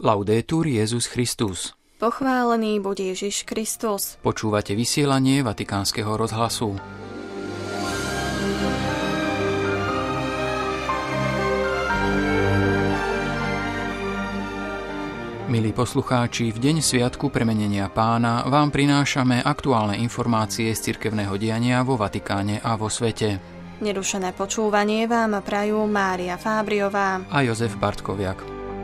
Laudetur Jesus Christus. Pochválený buď Ježiš Kristus. Počúvate vysielanie Vatikánskeho rozhlasu. Milí poslucháči, v deň sviatku premenenia Pána vám prinášame aktuálne informácie z cirkevného diania vo Vatikáne a vo svete. Nerušené počúvanie vám prajú Mária Fábriová a Jozef Bartkoviak.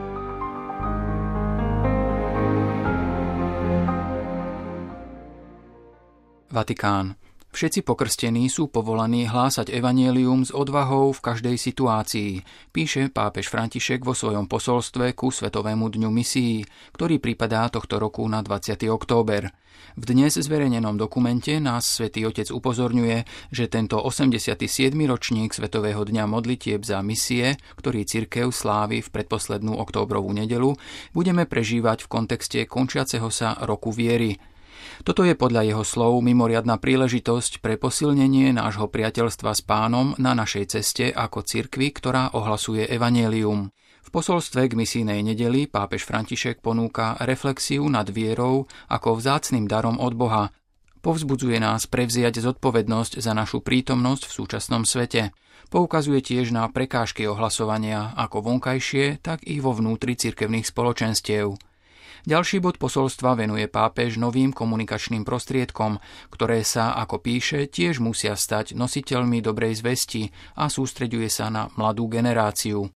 Vatikán. Všetci pokrstení sú povolaní hlásať evanjelium s odvahou v každej situácii, píše pápež František vo svojom posolstve ku Svetovému dňu misií, ktorý pripadá tohto roku na 20. október. V dnes zverejnenom dokumente nás Svätý Otec upozorňuje, že tento 87. ročník Svetového dňa modlitieb za misie, ktorý cirkev slávi v predposlednú októbrovú nedeľu, budeme prežívať v kontexte končiaceho sa roku viery. Toto je podľa jeho slov mimoriadna príležitosť pre posilnenie nášho priateľstva s Pánom na našej ceste ako cirkvi, ktorá ohlasuje evanjelium. V posolstve k misijnej nedeli pápež František ponúka reflexiu nad vierou ako vzácnym darom od Boha. Povzbudzuje nás prevziať zodpovednosť za našu prítomnosť v súčasnom svete. Poukazuje tiež na prekážky ohlasovania ako vonkajšie, tak i vo vnútri cirkevných spoločenstiev. Ďalší bod posolstva venuje pápež novým komunikačným prostriedkom, ktoré sa, ako píše, tiež musia stať nositeľmi dobrej zvesti a sústreďuje sa na mladú generáciu.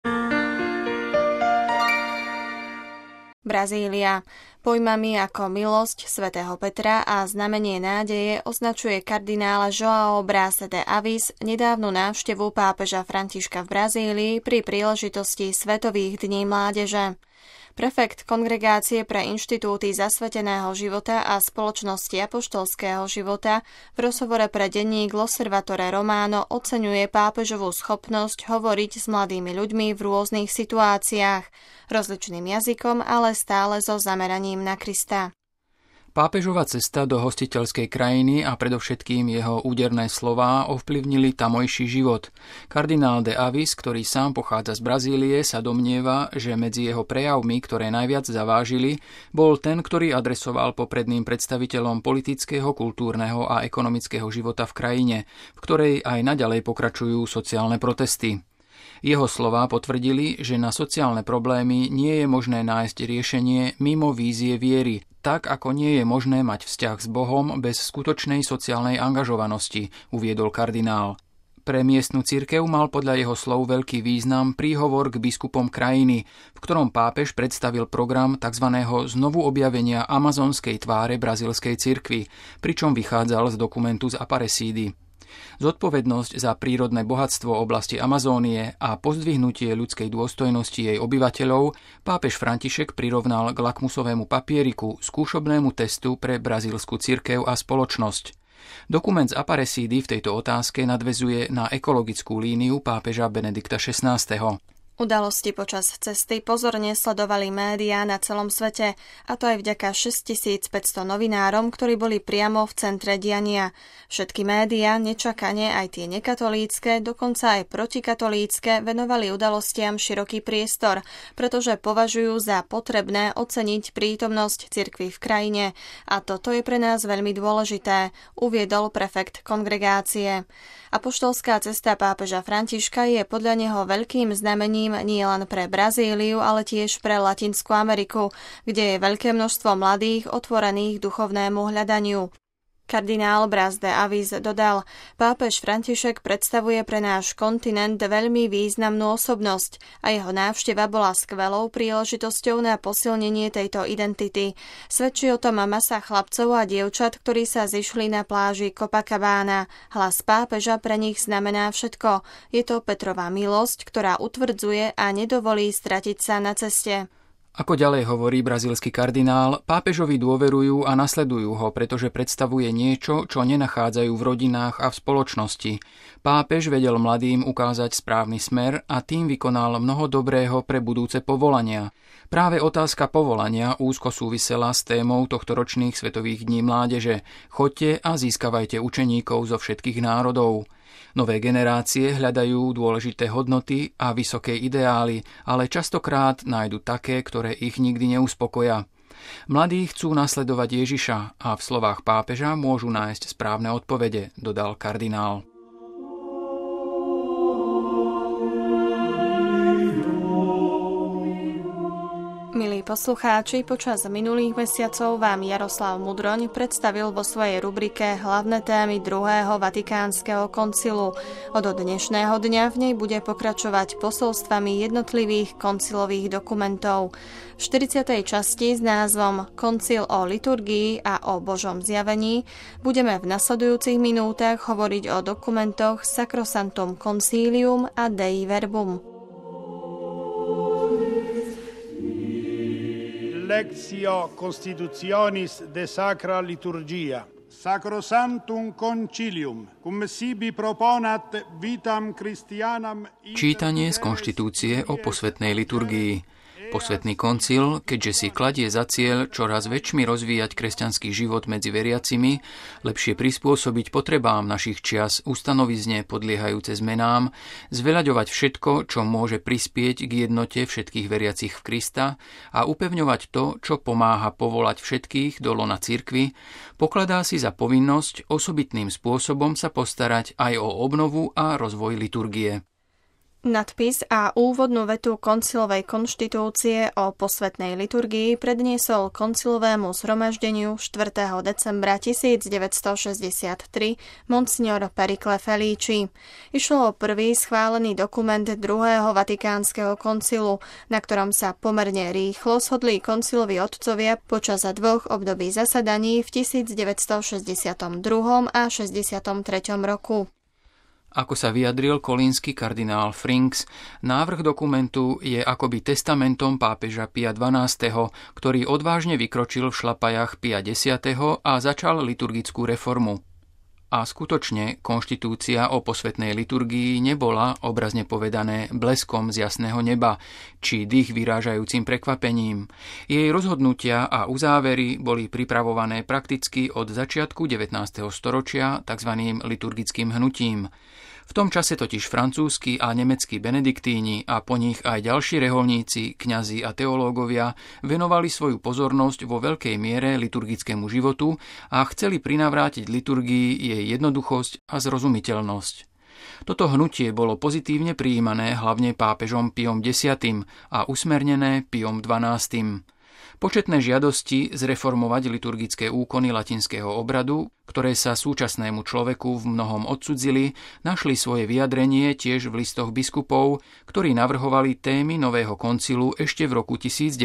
Brazília. Pojmami ako milosť svätého Petra a znamenie nádeje označuje kardinála João Brás de Avis nedávnu návštevu pápeža Františka v Brazílii pri príležitosti Svetových dní mládeže. Prefekt Kongregácie pre inštitúty zasveteného života a spoločnosti apoštolského života v rozhovore pre denník L'Osservatore Romano oceňuje pápežovú schopnosť hovoriť s mladými ľuďmi v rôznych situáciách, rozličným jazykom, ale stále so zameraním na Krista. Pápežova cesta do hostiteľskej krajiny a predovšetkým jeho úderné slová ovplyvnili tamojší život. Kardinál de Avis, ktorý sám pochádza z Brazílie, sa domnieva, že medzi jeho prejavmi, ktoré najviac zavážili, bol ten, ktorý adresoval popredným predstaviteľom politického, kultúrneho a ekonomického života v krajine, v ktorej aj naďalej pokračujú sociálne protesty. Jeho slová potvrdili, že na sociálne problémy nie je možné nájsť riešenie mimo vízie viery, tak ako nie je možné mať vzťah s Bohom bez skutočnej sociálnej angažovanosti, uviedol kardinál. Pre miestnu cirkev mal podľa jeho slov veľký význam príhovor k biskupom krajiny, v ktorom pápež predstavil program tzv. Znovu objavenia amazonskej tváre brazílskej cirkvi, pričom vychádzal z dokumentu z Aparecídy. Zodpovednosť za prírodné bohatstvo oblasti Amazónie a pozdvihnutie ľudskej dôstojnosti jej obyvateľov pápež František prirovnal k lakmusovému papieriku, skúšobnému testu pre brazílsku cirkev a spoločnosť. Dokument z Aparecídy v tejto otázke nadväzuje na ekologickú líniu pápeža Benedikta XVI. Udalosti počas cesty pozorne sledovali médiá na celom svete, a to aj vďaka 6500 novinárom, ktorí boli priamo v centre diania. Všetky médiá, nečakane aj tie nekatolícke, dokonca aj protikatolícke, venovali udalostiam široký priestor, pretože považujú za potrebné oceniť prítomnosť cirkvi v krajine. A toto je pre nás veľmi dôležité, uviedol prefekt kongregácie. Apoštolská cesta pápeža Františka je podľa neho veľkým znamením nielen pre Brazíliu, ale tiež pre Latinskú Ameriku, kde je veľké množstvo mladých otvorených duchovnému hľadaniu. Kardinál Brás de Avis dodal, pápež František predstavuje pre náš kontinent veľmi významnú osobnosť a jeho návšteva bola skvelou príležitosťou na posilnenie tejto identity. Svedčí o tom masa chlapcov a dievčat, ktorí sa zišli na pláži Copacabana. Hlas pápeža pre nich znamená všetko. Je to Petrova milosť, ktorá utvrdzuje a nedovolí stratiť sa na ceste. Ako ďalej hovorí brazílsky kardinál, pápežovi dôverujú a nasledujú ho, pretože predstavuje niečo, čo nenachádzajú v rodinách a v spoločnosti. Pápež vedel mladým ukázať správny smer a tým vykonal mnoho dobrého pre budúce povolania. Práve otázka povolania úzko súvisela s témou tohtoročných Svetových dní mládeže. Choďte a získavajte učeníkov zo všetkých národov. Nové generácie hľadajú dôležité hodnoty a vysoké ideály, ale častokrát nájdu také, ktoré ich nikdy neuspokoja. Mladí chcú nasledovať Ježiša a v slovách pápeža môžu nájsť správne odpovede, dodal kardinál. Milí poslucháči, počas minulých mesiacov vám Jaroslav Mudroň predstavil vo svojej rubrike hlavné témy druhého Vatikánskeho koncilu. Od dnešného dňa v nej bude pokračovať posolstvami jednotlivých koncilových dokumentov. V 40. časti s názvom Koncil o liturgii a o Božom zjavení budeme v nasledujúcich minútach hovoriť o dokumentoch Sacrosanctum Concilium a Dei Verbum. Lectio Constitutionis de Sacra Liturgia. Sacrosanctum Concilium, cum sibi proponat vitam Christianam. Čítanie z konštitúcie o posvätnej liturgii. Posvätný koncil, keďže si kladie za cieľ čoraz väčšmi rozvíjať kresťanský život medzi veriacimi, lepšie prispôsobiť potrebám našich čias ustanovizne podliehajúce zmenám, zveľaďovať všetko, čo môže prispieť k jednote všetkých veriacich v Krista a upevňovať to, čo pomáha povolať všetkých do lona cirkvi, pokladá si za povinnosť osobitným spôsobom sa postarať aj o obnovu a rozvoj liturgie. Nadpis a úvodnú vetu koncilovej konštitúcie o posvätnej liturgii predniesol koncilovému zhromaždeniu 4. decembra 1963 monsignor Pericle Felici. Išlo o prvý schválený dokument druhého Vatikánskeho koncilu, na ktorom sa pomerne rýchlo shodli konciloví otcovia počas dvoch období zasadaní v 1962 a 63. roku. Ako sa vyjadril kolínsky kardinál Frings, návrh dokumentu je akoby testamentom pápeža Pia XII., ktorý odvážne vykročil v šlapajách Pia X. a začal liturgickú reformu. A skutočne konštitúcia o posvätnej liturgii nebola, obrazne povedané, bleskom z jasného neba, či dých vyrážajúcim prekvapením. Jej rozhodnutia a uzávery boli pripravované prakticky od začiatku 19. storočia tzv. Liturgickým hnutím. V tom čase totiž francúzski a nemeckí benediktíni a po nich aj ďalší reholníci, kňazi a teológovia venovali svoju pozornosť vo veľkej miere liturgickému životu a chceli prinavrátiť liturgii jej jednoduchosť a zrozumiteľnosť. Toto hnutie bolo pozitívne prijímané hlavne pápežom Piom X. a usmernené Piom XII. Početné žiadosti zreformovať liturgické úkony latinského obradu, ktoré sa súčasnému človeku v mnohom odcudzili, našli svoje vyjadrenie tiež v listoch biskupov, ktorí navrhovali témy nového koncilu ešte v roku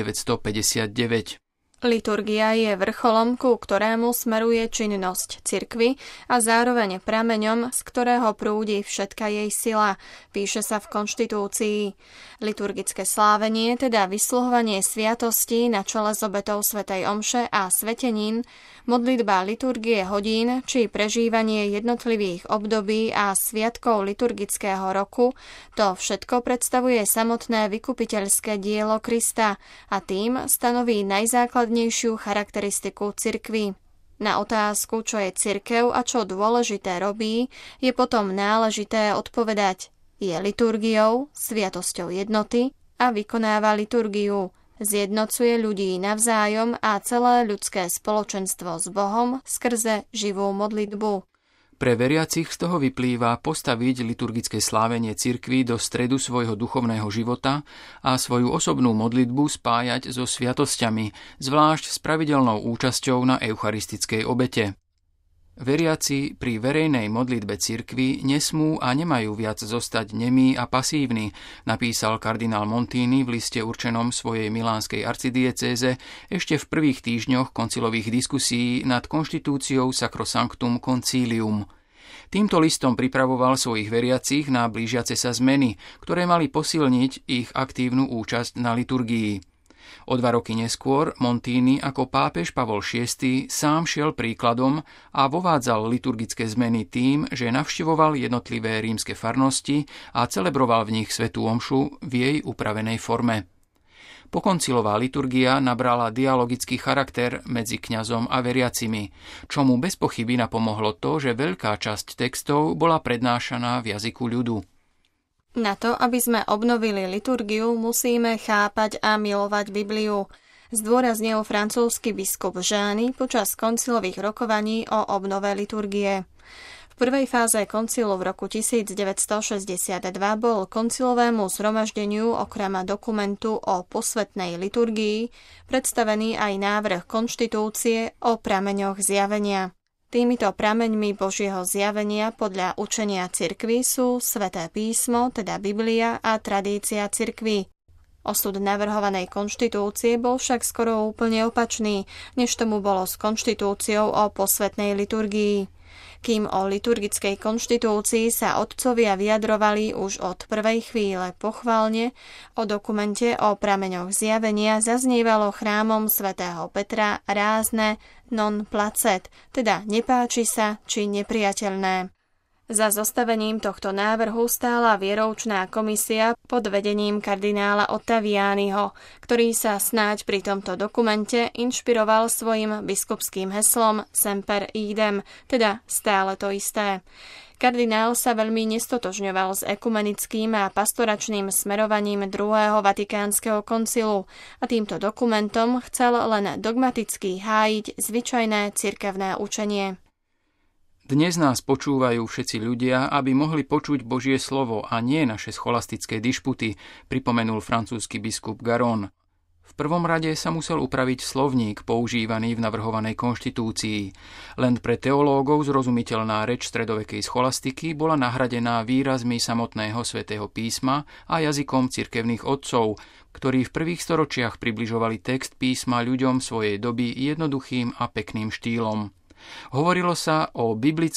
1959. Liturgia je vrcholom, ku ktorému smeruje činnosť cirkvi a zároveň prameňom, z ktorého prúdi všetka jej sila, píše sa v konštitúcii. Liturgické slávenie, teda vysluhovanie sviatostí na čele s obetou svätej omše a svetenín, modlitba liturgie hodín či prežívanie jednotlivých období a sviatkov liturgického roku, to všetko predstavuje samotné vykupiteľské dielo Krista a tým stanoví najzákladnejšiu charakteristiku cirkvi. Na otázku, čo je cirkev a čo dôležité robí, je potom náležité odpovedať: je liturgiou, sviatosťou jednoty a vykonáva liturgiu. Zjednocuje ľudí navzájom a celé ľudské spoločenstvo s Bohom skrze živú modlitbu. Pre veriacich z toho vyplýva postaviť liturgické slávenie cirkvi do stredu svojho duchovného života a svoju osobnú modlitbu spájať so sviatosťami, zvlášť s pravidelnou účasťou na eucharistickej obete. Veriaci pri verejnej modlitbe cirkvi nesmú a nemajú viac zostať nemí a pasívni, napísal kardinál Montini v liste určenom svojej milánskej arcidiecéze ešte v prvých týždňoch koncilových diskusí nad konštitúciou Sacrosanctum Concilium. Týmto listom pripravoval svojich veriacich na blížiace sa zmeny, ktoré mali posilniť ich aktívnu účasť na liturgii. O 2 roky neskôr Montini ako pápež Pavol VI sám šiel príkladom a vovádzal liturgické zmeny tým, že navštevoval jednotlivé rímske farnosti a celebroval v nich svätú omšu v jej upravenej forme. Pokoncilová liturgia nabrala dialogický charakter medzi kňazom a veriacimi, čomu bez pochyby napomohlo to, že veľká časť textov bola prednášaná v jazyku ľudu. Na to, aby sme obnovili liturgiu, musíme chápať a milovať Bibliu, zdôraznil francúzsky biskup Žány počas koncilových rokovaní o obnove liturgie. V prvej fáze koncilu v roku 1962 bol koncilovému zhromaždeniu okrem dokumentu o posvätnej liturgii predstavený aj návrh konštitúcie o prameňoch zjavenia. Týmito prameňmi Božieho zjavenia podľa učenia cirkvi sú Sväté písmo, teda Biblia a tradícia cirkvi. Osud navrhovanej konštitúcie bol však skoro úplne opačný, než tomu bolo s konštitúciou o posvätnej liturgii. Kým o liturgickej konštitúcii sa otcovia vyjadrovali už od prvej chvíle pochválne, o dokumente o prameňoch zjavenia zaznievalo chrámom svätého Petra rázne non placet, teda nepáči sa či nepriateľné. Za zostavením tohto návrhu stála vieroučná komisia pod vedením kardinála Ottavianiho, ktorý sa snáď pri tomto dokumente inšpiroval svojim biskupským heslom Semper idem, teda stále to isté. Kardinál sa veľmi nestotožňoval s ekumenickým a pastoračným smerovaním druhého Vatikánskeho koncilu a týmto dokumentom chcel len dogmaticky hájiť zvyčajné cirkevné učenie. Dnes nás počúvajú všetci ľudia, aby mohli počuť Božie slovo a nie naše scholastické dišputy, pripomenul francúzsky biskup Garon. V prvom rade sa musel upraviť slovník používaný v navrhovanej konštitúcii. Len pre teológov zrozumiteľná reč stredovekej scholastiky bola nahradená výrazmi samotného svätého písma a jazykom cirkevných otcov, ktorí v prvých storočiach približovali text písma ľuďom svojej doby jednoduchým a pekným štýlom. Hovorilo sa o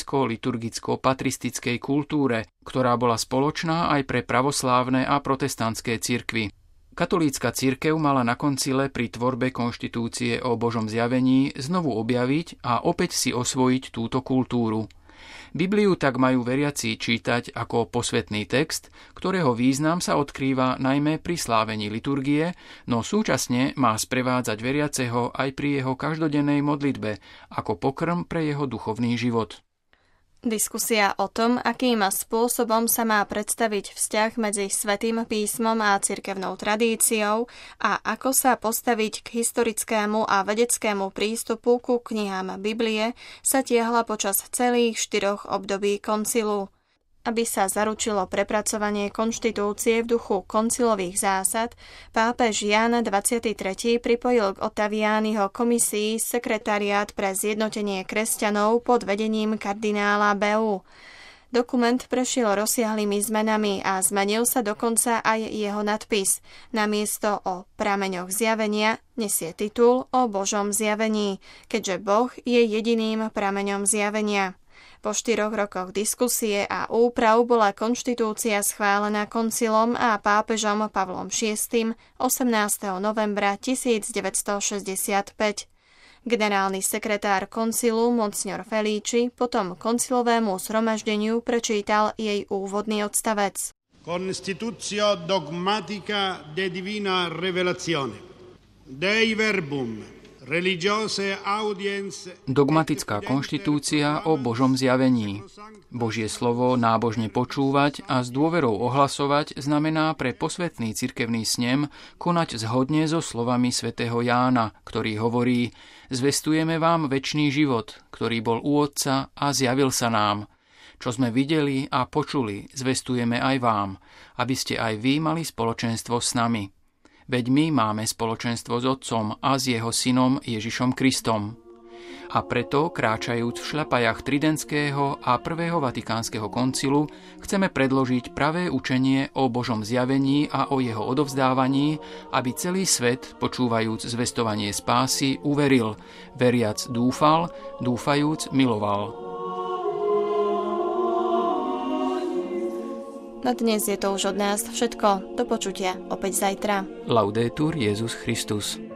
biblicko-liturgicko-patristickej kultúre, ktorá bola spoločná aj pre pravoslávne a protestantské cirkvy. Katolícka cirkev mala na koncile pri tvorbe konštitúcie o Božom zjavení znovu objaviť a opäť si osvojiť túto kultúru. Bibliu tak majú veriaci čítať ako posvätný text, ktorého význam sa odkrýva najmä pri slávení liturgie, no súčasne má sprevádzať veriaceho aj pri jeho každodennej modlitbe, ako pokrm pre jeho duchovný život. Diskusia o tom, akým spôsobom sa má predstaviť vzťah medzi Svätým písmom a cirkevnou tradíciou a ako sa postaviť k historickému a vedeckému prístupu ku knihám Biblie, sa tiahla počas celých 4 období koncilu. Aby sa zaručilo prepracovanie konštitúcie v duchu koncilových zásad, pápež Ján 23. pripojil k Ottavianiho komisii sekretariát pre zjednotenie kresťanov pod vedením kardinála Beu. Dokument prešiel rozsiahlými zmenami a zmenil sa dokonca aj jeho nadpis. Namiesto o prameňoch zjavenia nesie titul o Božom zjavení, keďže Boh je jediným prameňom zjavenia. Po 4 rokoch diskusie a úprav bola konštitúcia schválená koncilom a pápežom Pavlom VI 18. novembra 1965. Generálny sekretár koncilu Monsignor Felici potom koncilovému zhromaždeniu prečítal jej úvodný odstavec. Constitutio dogmatica de divina revelazione. Dei verbum. Dogmatická konštitúcia o Božom zjavení. Božie slovo nábožne počúvať a s dôverou ohlasovať znamená pre posvätný cirkevný snem konať zhodne so slovami svätého Jána, ktorý hovorí: zvestujeme vám večný život, ktorý bol u Otca a zjavil sa nám. Čo sme videli a počuli, zvestujeme aj vám, aby ste aj vy mali spoločenstvo s nami. Veď my máme spoločenstvo s Otcom a s jeho synom Ježišom Kristom. A preto, kráčajúc v šľapajách Tridentského a Prvého Vatikánskeho koncilu, chceme predložiť pravé učenie o Božom zjavení a o jeho odovzdávaní, aby celý svet, počúvajúc zvestovanie spásy, uveril, veriac dúfal, dúfajúc miloval. Na dnes je to už od nás všetko. Do počutia opäť zajtra. Laudetur Jesus Christus.